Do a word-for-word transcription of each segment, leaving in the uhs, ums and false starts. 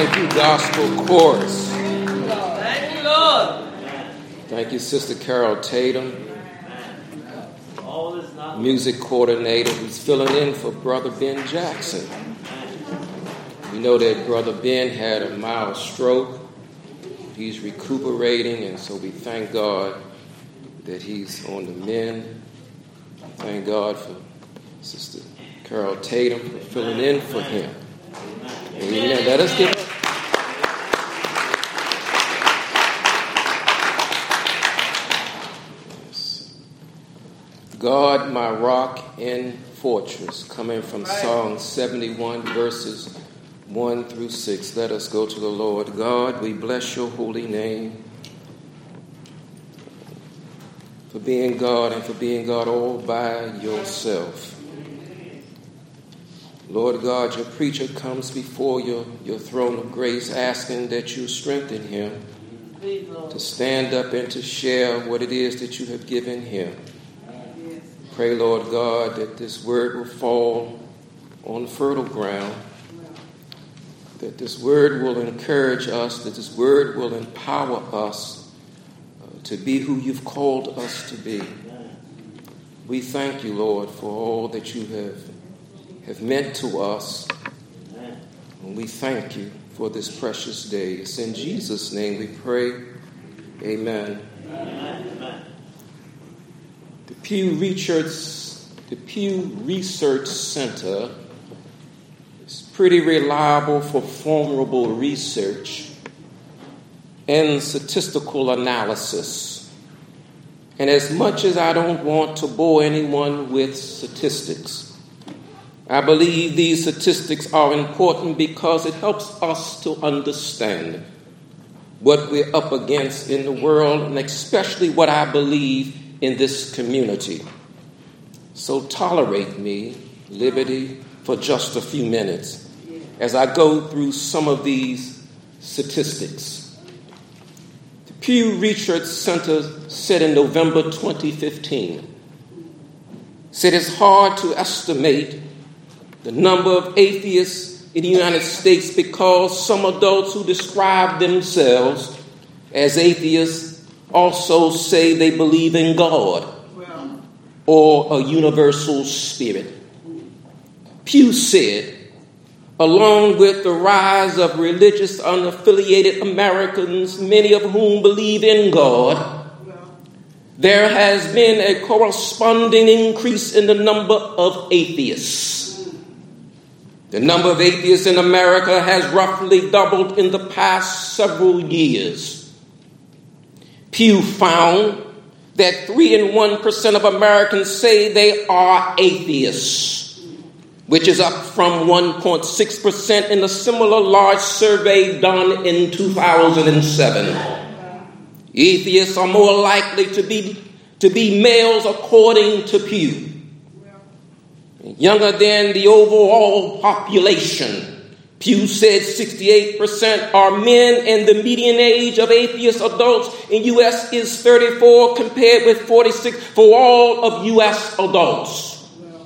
Thank you, Gospel Chorus. Thank you, Lord. Thank you, Sister Carol Tatum, music coordinator who's filling in for Brother Ben Jackson. We know that Brother Ben had a mild stroke. He's recuperating, and so we thank God that he's on the mend. Thank God for Sister Carol Tatum for filling in for him. Amen. Let us give up. God, my rock and fortress, coming from Psalm seventy-one, verses one through six. Let us go to the Lord. God, we bless your holy name for being God and for being God all by yourself. Lord God, your preacher comes before your, your throne of grace asking that you strengthen him to stand up and to share what it is that you have given him. Pray, Lord God, that this word will fall on fertile ground, that this word will encourage us, that this word will empower us uh, to be who you've called us to be. We thank you, Lord, for all that you have, have meant to us. And we thank you for this precious day. It's in Jesus' name we pray. Amen. Amen. The Pew Research, the Pew Research Center is pretty reliable for formidable research and statistical analysis. And as much as I don't want to bore anyone with statistics, I believe these statistics are important because it helps us to understand what we're up against in the world, and especially what I believe in this community. So tolerate me, Liberty, for just a few minutes as I go through some of these statistics. The Pew Research Center said in November twenty fifteen, said it's hard to estimate the number of atheists in the United States because some adults who describe themselves as atheists also say they believe in God or a universal spirit. Pew said, along with the rise of religious unaffiliated Americans, many of whom believe in God, there has been a corresponding increase in the number of atheists. The number of atheists in America has roughly doubled in the past several years. Pew found that three and one percent of Americans say they are atheists, which is up from one point six percent in a similar large survey done in two thousand seven. Atheists are more likely to be, to be males according to Pew. Younger than the overall population. Pew said sixty-eight percent are men, and the median age of atheist adults in U S is thirty-four compared with forty-six for all of U S adults.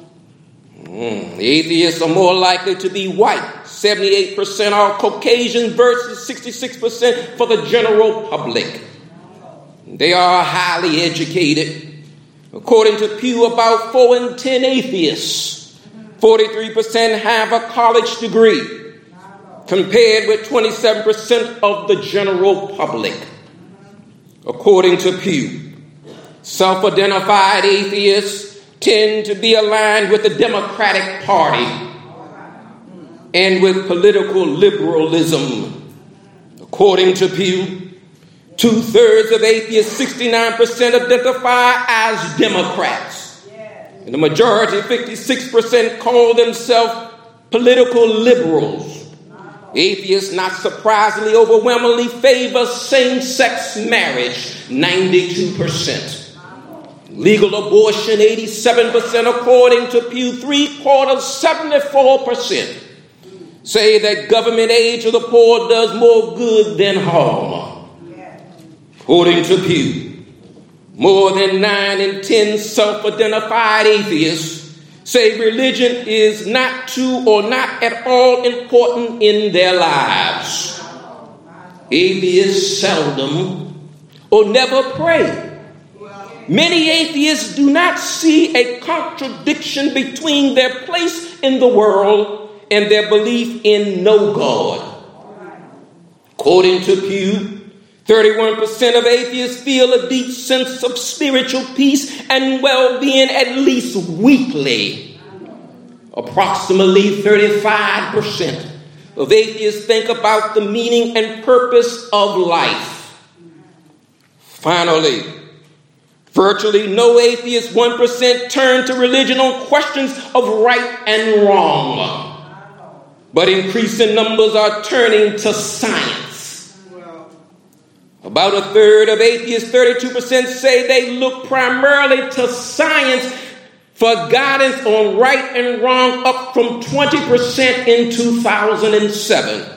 Mm, atheists are more likely to be white. seventy-eight percent are Caucasian versus sixty-six percent for the general public. They are highly educated. According to Pew, about four in ten atheists, forty-three percent have a college degree, compared with twenty-seven percent of the general public. According to Pew, self-identified atheists tend to be aligned with the Democratic Party and with political liberalism. According to Pew, two-thirds of atheists, sixty-nine percent, identify as Democrats. And the majority, fifty-six percent, call themselves political liberals. Atheists, not surprisingly, overwhelmingly favor same-sex marriage, ninety-two percent. Legal abortion, eighty-seven percent, according to Pew. Three-quarters, seventy-four percent, say that government aid to the poor does more good than harm. According to Pew, more than nine in ten self-identified atheists say religion is not too or not at all important in their lives. Atheists seldom or never pray. Many atheists do not see a contradiction between their place in the world and their belief in no God. According to Pew, thirty-one percent of atheists feel a deep sense of spiritual peace and well-being at least weekly. Approximately thirty-five percent of atheists think about the meaning and purpose of life. Finally, virtually no atheists, one percent, turn to religion on questions of right and wrong. But increasing numbers are turning to science. About a third of atheists, thirty-two percent, say they look primarily to science for guidance on right and wrong, up from twenty percent in two thousand seven.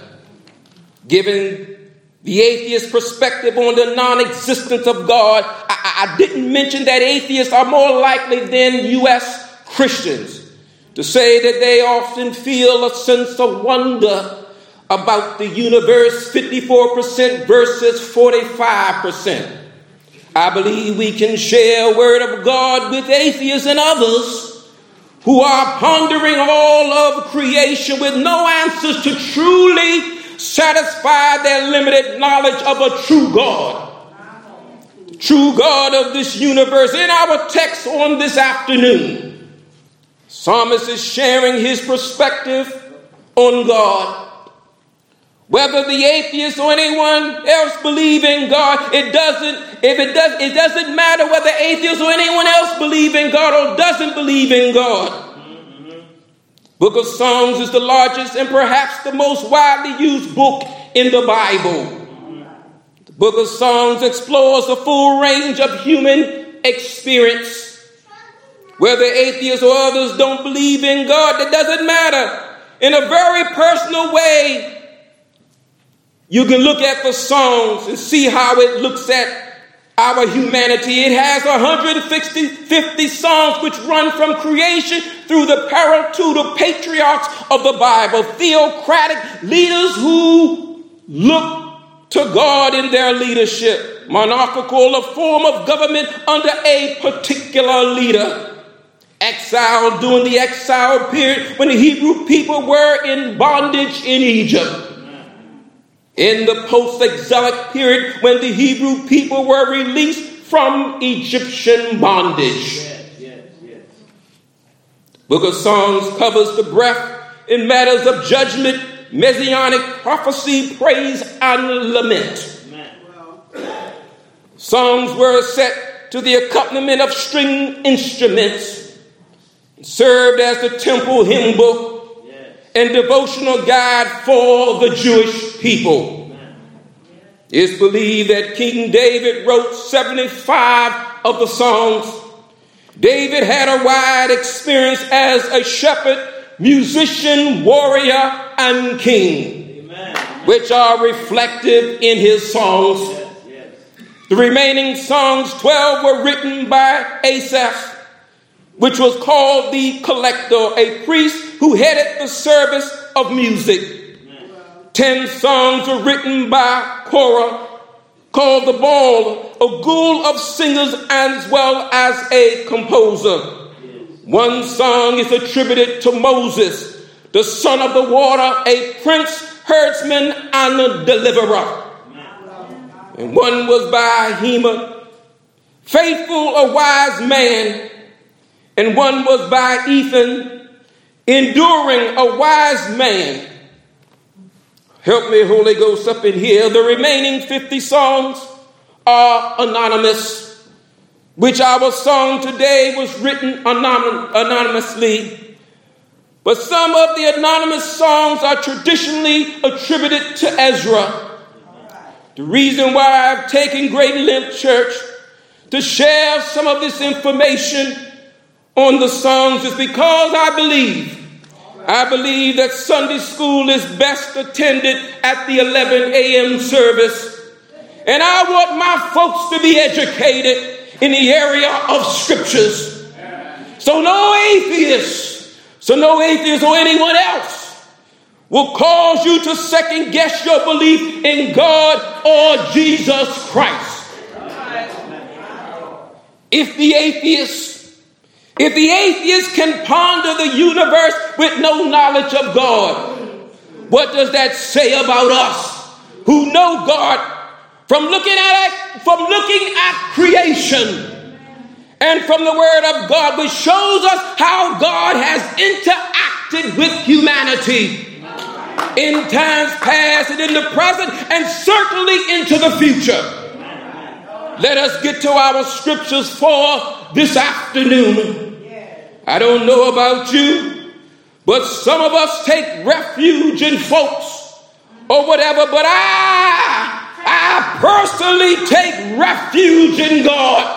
Given the atheist perspective on the non-existence of God, I, I didn't mention that atheists are more likely than U S Christians to say that they often feel a sense of wonder about the universe, fifty-four percent versus forty-five percent. I believe we can share a word of God with atheists and others who are pondering all of creation with no answers to truly satisfy their limited knowledge of a true God. The true God of this universe. In our text on this afternoon, Psalmist is sharing his perspective on God. Whether the atheist or anyone else believe in God, it doesn't, if it does, it doesn't matter whether atheists or anyone else believe in God or doesn't believe in God. Mm-hmm. Book of Psalms is the largest and perhaps the most widely used book in the Bible. Mm-hmm. The Book of Psalms explores the full range of human experience. Whether atheists or others don't believe in God, that doesn't matter. In a very personal way, you can look at the Psalms and see how it looks at our humanity. It has one hundred fifty songs which run from creation through the paraclete of patriarchs of the Bible, theocratic leaders who look to God in their leadership, monarchical, a form of government under a particular leader. Exiled during the exile period when the Hebrew people were in bondage in Egypt. In the post-exilic period when the Hebrew people were released from Egyptian bondage. Yes, yes, yes. The Book of Psalms covers the breadth in matters of judgment, messianic prophecy, praise, and lament. Amen. Psalms were set to the accompaniment of string instruments, served as the temple hymn book and devotional guide for the Jewish people. It's believed that King David wrote seventy-five of the Psalms. David had a wide experience as a shepherd, musician, warrior, and king, Amen. Which are reflected in his songs. Yes, yes. The remaining songs, twelve, were written by Asaph, which was called the collector, a priest who headed the service of music. Amen. Ten songs were written by Korah, called the Ball, a ghoul of singers as well as a composer. Yes. One song is attributed to Moses, the son of the water, a prince, herdsman, and a deliverer. Amen. And one was by Heman, faithful, a wise man. And one was by Ethan, enduring, a wise man. Help me, Holy Ghost, up in here. The remaining fifty songs are anonymous, which our song today was written anon- anonymously. But some of the anonymous songs are traditionally attributed to Ezra. The reason why I've taken Great Length Church to share some of this information on the songs is because I believe, I believe that Sunday school is best attended at the eleven a.m. service. And I want my folks to be educated in the area of scriptures. So no atheist, so no atheist or anyone else will cause you to second guess your belief in God or Jesus Christ. If the atheist, if the atheist can ponder the universe with no knowledge of God, what does that say about us who know God from looking at from looking at creation and from the Word of God, which shows us how God has interacted with humanity in times past and in the present and certainly into the future? Let us get to our scriptures for this afternoon. I don't know about you, but some of us take refuge in folks or whatever, but I, I personally take refuge in God.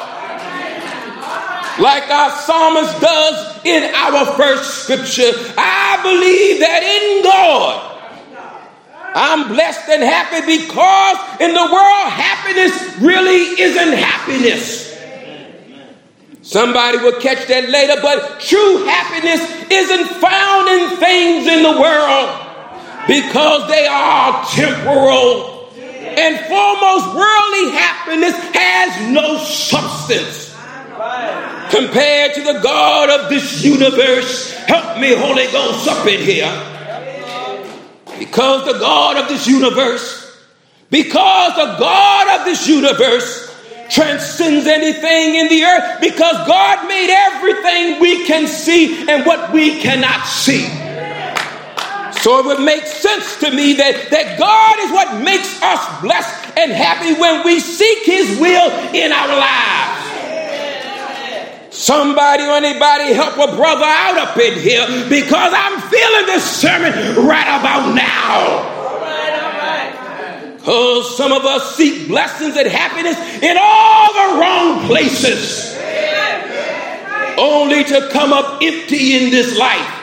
Like our psalmist does in our first scripture. I believe that in God I'm blessed and happy, because in the world happiness really isn't happiness. Somebody will catch that later, but true happiness isn't found in things in the world, because they are temporal. And foremost, worldly happiness has no substance compared to the God of this universe. Help me, Holy Ghost, up in here. Because the God of this universe, because the God of this universe transcends anything in the earth, because God made everything we can see and what we cannot see. So it would make sense to me that, that God is what makes us blessed and happy when we seek His will in our lives. Somebody or anybody help a brother out up in here, because I'm feeling this sermon right about now. All right, all right. Because some of us seek blessings and happiness in all the wrong places, only to come up empty in this life.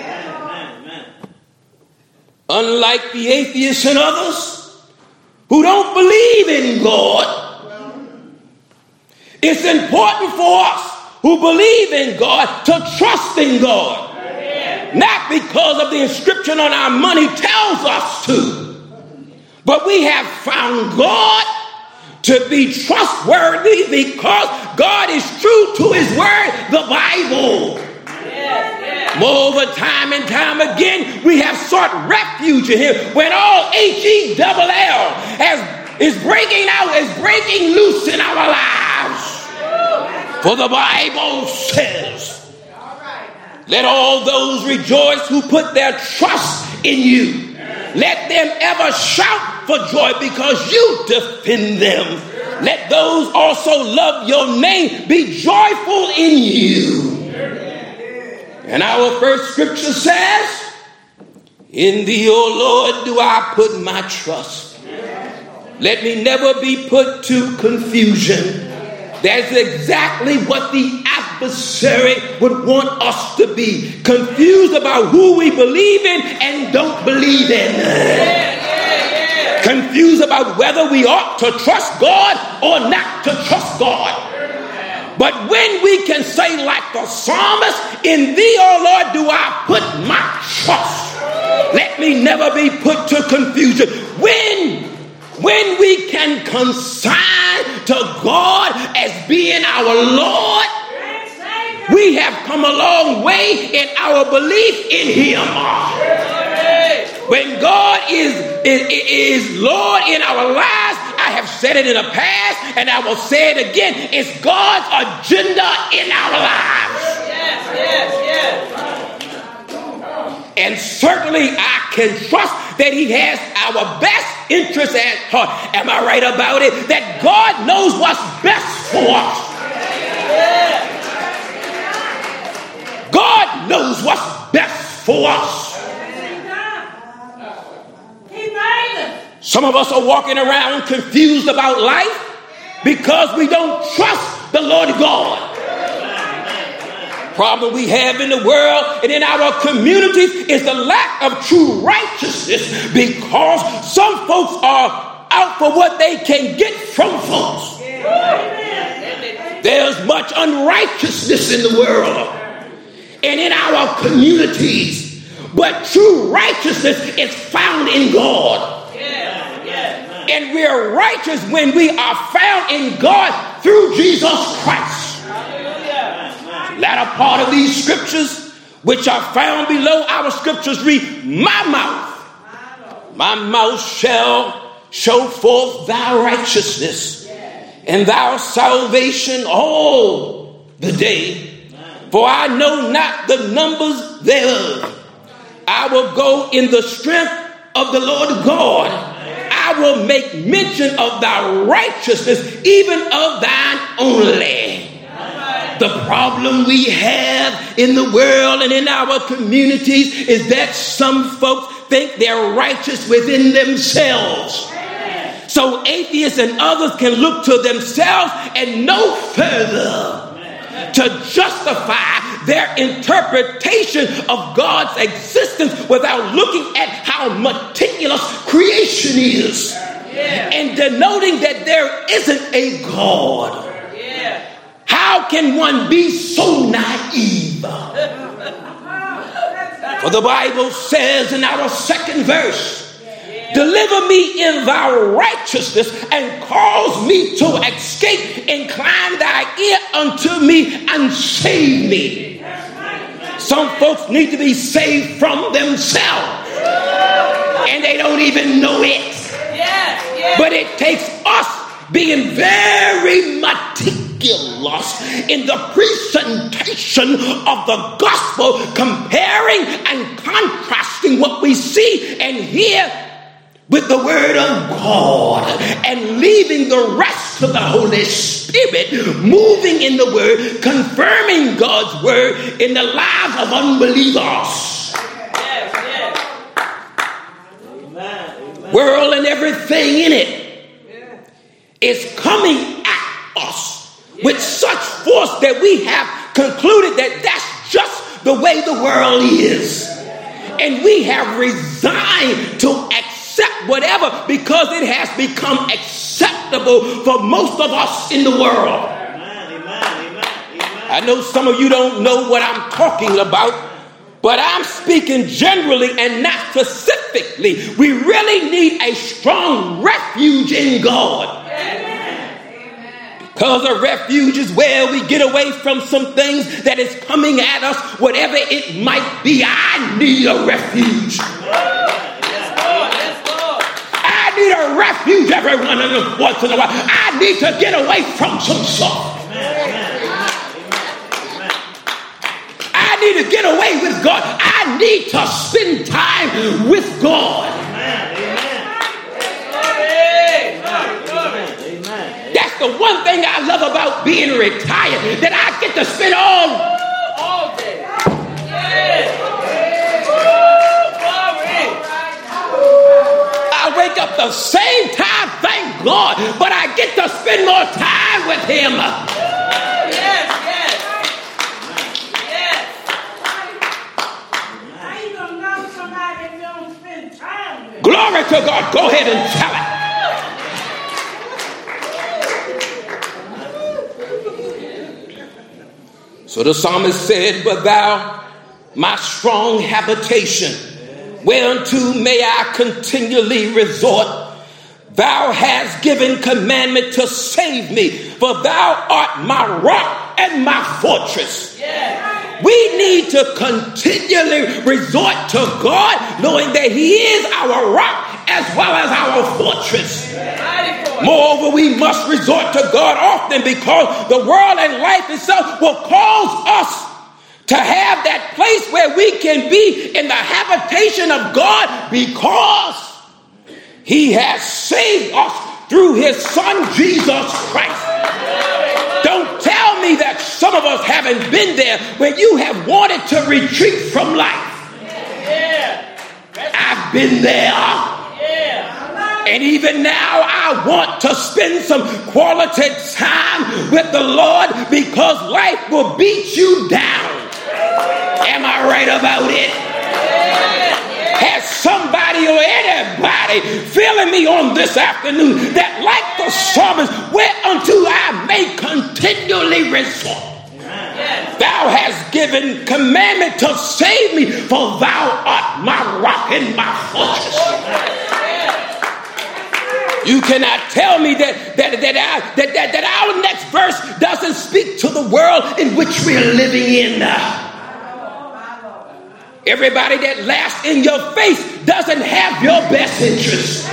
Unlike the atheists and others who don't believe in God, it's important for us who believe in God to trust in God. Amen. Not because of the inscription on our money tells us to, but we have found God to be trustworthy because God is true to His word, the Bible. Yes, yes. Moreover, time and time again, we have sought refuge in Him when all H E double L has, is breaking out, is breaking loose in our lives. For the Bible says, let all those rejoice who put their trust in you. Let them ever shout for joy because you defend them. Let those also love your name be joyful in you. And our first scripture says, in thee, O Lord, do I put my trust. Let me never be put to confusion. That's exactly what the adversary would want us to be. Confused about who we believe in and don't believe in. Yeah, yeah, yeah. Confused about whether we ought to trust God or not to trust God. But when we can say like the psalmist, in thee, O Lord, do I put my trust. Let me never be put to confusion. When When we can consign to God as being our Lord, we have come a long way in our belief in Him. When God is, is, is Lord in our lives, I have said it in the past and I will say it again, it's God's agenda in our lives. Yes, yes, yes. And certainly I can trust that He has our best interest at heart. Am I right about it? That God knows what's best for us. God knows what's best for us. Some of us are walking around confused about life because we don't trust the Lord God. Problem we have in the world and in our communities is the lack of true righteousness, because some folks are out for what they can get from folks. There's much unrighteousness in the world. and in our communities, but true righteousness is found in God. Yeah, yeah. And we are righteous when we are found in God through Jesus Christ. Hallelujah. Latter part of these scriptures, which are found below our scriptures, read, my mouth, my mouth shall show forth thy righteousness and thy salvation all the day. For I know not the numbers thereof. I will go in the strength of the Lord God. I will make mention of thy righteousness, even of thine only. The problem we have in the world and in our communities is that some folks think they're righteous within themselves. So atheists and others can look to themselves and no further to justify their interpretation of God's existence without looking at how meticulous creation is, Yeah. and denoting that there isn't a God. Yeah. How can one be so naive? For the Bible says in our second verse, deliver me in thy righteousness and cause me to escape. Incline thy ear unto me and save me. Some folks need to be saved from themselves, and they don't even know it. Yes, yes. But it takes us being very meticulous in the presentation of the gospel, comparing and contrasting what we see and hear with the word of God, and leaving the rest of the Holy Spirit moving in the word, confirming God's word in the lives of unbelievers. Yes, yes. Amen. World and everything in it is coming at us with such force that we have concluded that that's just the way the world is. And we have resigned to accept whatever because it has become acceptable for most of us in the world. Amen, amen, amen, amen. I know some of you don't know what I'm talking about, but I'm speaking generally and not specifically. We really need a strong refuge in God. Because a refuge is where we get away from some things that is coming at us, whatever it might be. I need a refuge. I need a refuge every once in a while. I need to get away from some stuff. I need to get away with God. I need to spend time with God. That's the one thing I love about being retired, that I get to spend all, all day. Yes. I wake up the same time, thank God, but I get to spend more time with him. Yes, yes. Yes. How you gonna know somebody if you don't spend time with? Glory to God. Go ahead and tell it. So the psalmist said, but thou, my strong habitation, whereunto may I continually resort. Thou hast given commandment to save me, for thou art my rock and my fortress. Yes. We need to continually resort to God, knowing that he is our rock as well as our fortress. Moreover, we must resort to God often, because the world and life itself will cause us to have that place where we can be in the habitation of God, because he has saved us through his son Jesus Christ. Don't tell me that some of us haven't been there when you have wanted to retreat from life. I've been there. And even now I want to spend some quality time with the Lord, because life will beat you down. Am I right about it? Has somebody or anybody feeling me on this afternoon that, like the psalmist, whereunto I may continually resort? Yes. Thou hast given commandment to save me, for thou art my rock and my fortress. You cannot tell me that that, that, I, that, that, that our next verse doesn't speak to the world in which we're living in. Everybody that laughs in your face doesn't have your best interest.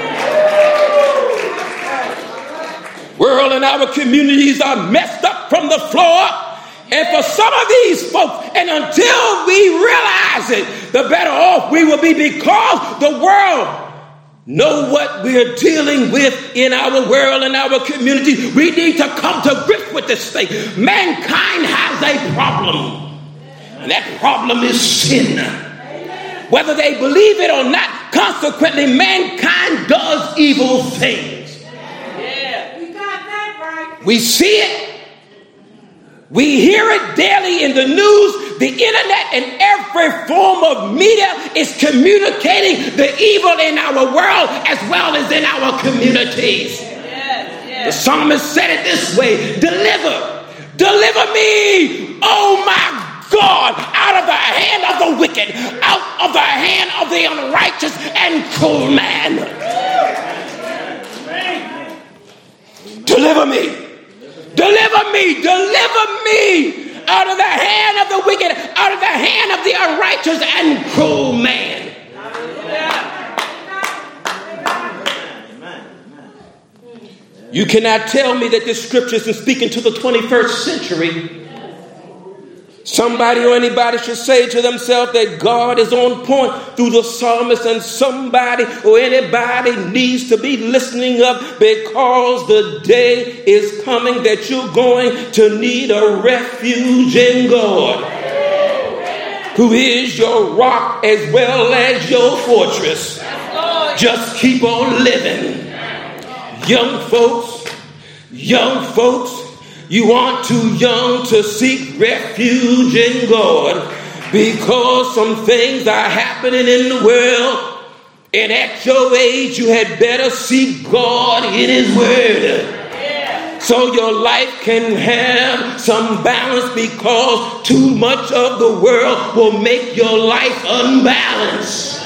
World and our communities are messed up from the floor. And for some of these folks, and until we realize it, the better off we will be, because the world know what we're dealing with in our world and our community. We need to come to grips with this thing. Mankind has a problem, and that problem is sin. Whether they believe it or not, consequently, mankind does evil things. Yeah. We got that right. We see it. We hear it daily in the news. The internet and every form of media is communicating the evil in our world as well as in our communities. Yes, yes. The psalmist said it this way: deliver, deliver me, oh my God, out of the hand of the wicked, out of the hand of the unrighteous and cruel man. Deliver me. Deliver me, deliver me out of the hand of the wicked, out of the hand of the unrighteous and cruel man. You cannot tell me that this scripture isn't speaking to the twenty-first century. Somebody or anybody should say to themselves that God is on point through the psalmist, and somebody or anybody needs to be listening up, because the day is coming that you're going to need a refuge in God, who is your rock as well as your fortress. Just keep on living. Young folks, young folks, you aren't too young to seek refuge in God, because some things are happening in the world, and at your age you had better seek God in His Word, so your life can have some balance, because too much of the world will make your life unbalanced.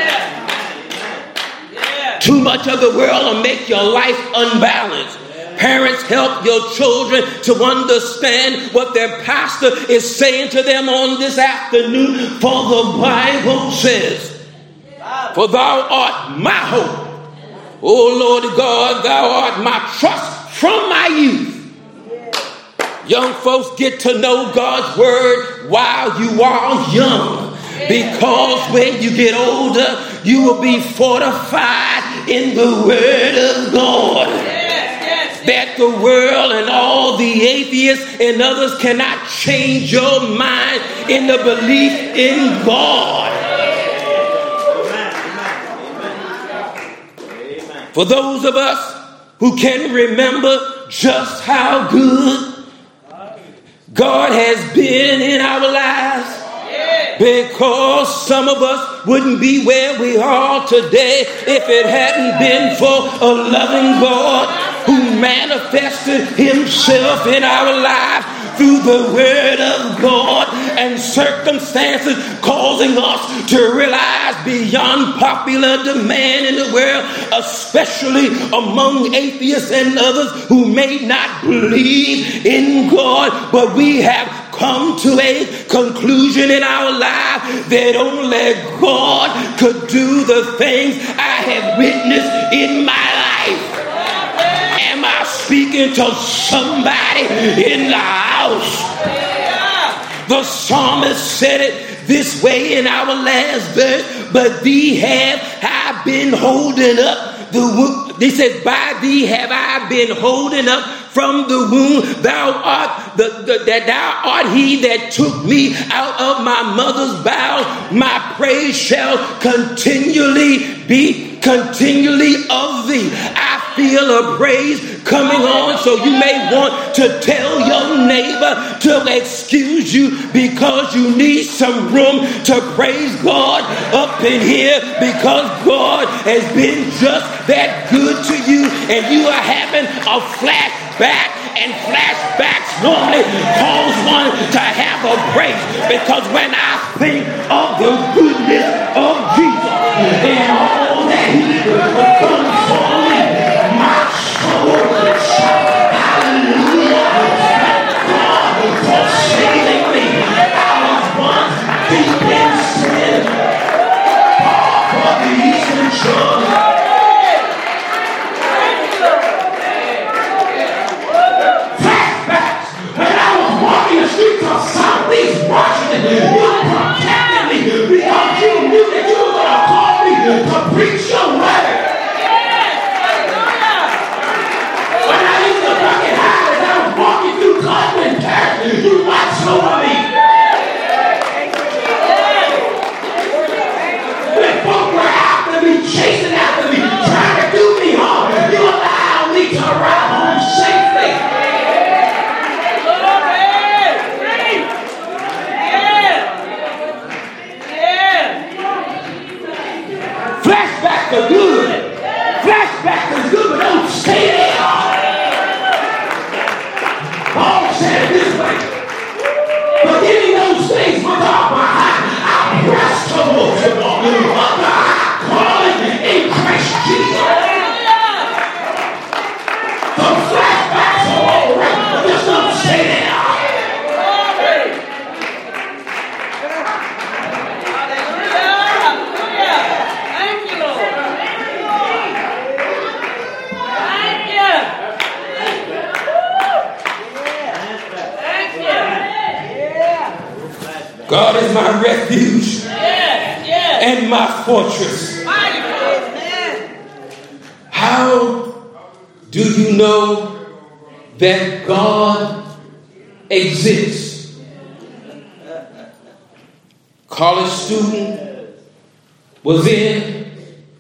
Too much of the world will make your life unbalanced. Parents, help your children to understand what their pastor is saying to them on this afternoon. For the Bible says, for thou art my hope. O Lord God, thou art my trust from my youth. Young folks, get to know God's word while you are young, because when you get older, you will be fortified in the word of God. That the world and all the atheists and others cannot change your mind in the belief in God. For those of us who can remember just how good God has been in our lives, because some of us wouldn't be where we are today if it hadn't been for a loving God who manifested Himself in our lives through the Word of God, and circumstances causing us to realize beyond popular demand in the world, especially among atheists and others who may not believe in God, but we have come to a conclusion in our life that only God could do the things I have witnessed in my life. Am I speaking to somebody in the house? The psalmist said it this way in our last verse: but thee have I been holding up the womb. He said, by thee have I been holding up from the womb. Thou art the, the that thou art he that took me out of my mother's bowels. My praise shall continually be continually of thee. I feel a praise coming on, so you may want to tell your neighbor to excuse you, because you need some room to praise God up in here, because God has been just that good to you, and you are having a flashback And flashbacks normally cause one to have a break, because when I think of the goodness of Jesus and all that he become for me, my soul will shout hallelujah. Thank God for saving me. I was once deep in sin, far from the eastern shore. Southeast Washington, you protected me because you knew that you were going to call me to preach your word. When I used to bucket high as I was walking through Cleveland Church, you watched over me. When folks were after me, chasing after me, trying to do me harm, you allowed me to arrive home safely. Flashbacks are good. Flashbacks are good, but don't stay there. Paul said it this way. Forgetting those things which are behind, I press towards the mark of the high calling in Christ Jesus. The flashbacks are all right, but just don't stay there. God is my refuge yes, yes. and my fortress. How do you know that God exists? College student was in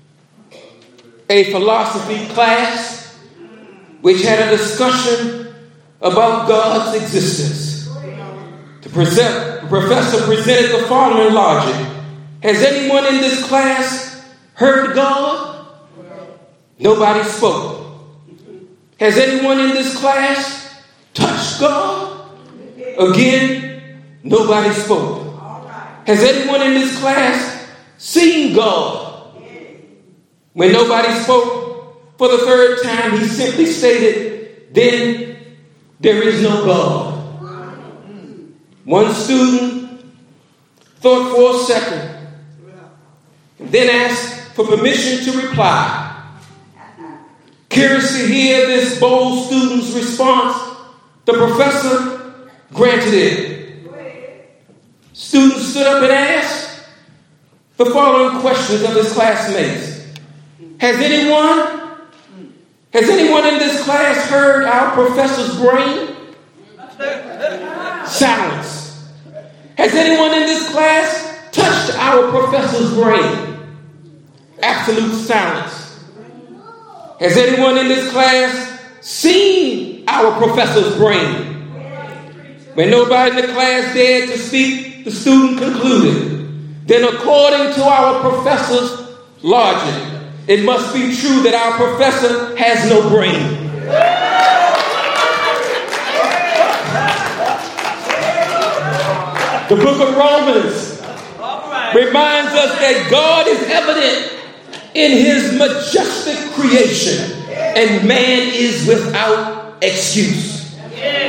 a philosophy class which had a discussion about God's existence. The professor presented the following logic. Has anyone in this class heard God? Nobody spoke. Has anyone in this class touched God? Again, nobody spoke. Has anyone in this class seen God? When nobody spoke for the third time, he simply stated, then there is no God. One student thought for a second and then asked for permission to reply. Curious to hear this bold student's response, the professor granted it. Student stood up and asked the following questions of his classmates. Has anyone, has anyone in this class heard our professor's brain? Silence. Has anyone in this class touched our professor's brain? Absolute silence. Has anyone in this class seen our professor's brain? When nobody in the class dared to speak, the student concluded, then according to our professor's logic, it must be true that our professor has no brain. The book of Romans reminds us that God is evident in his majestic creation and man is without excuse.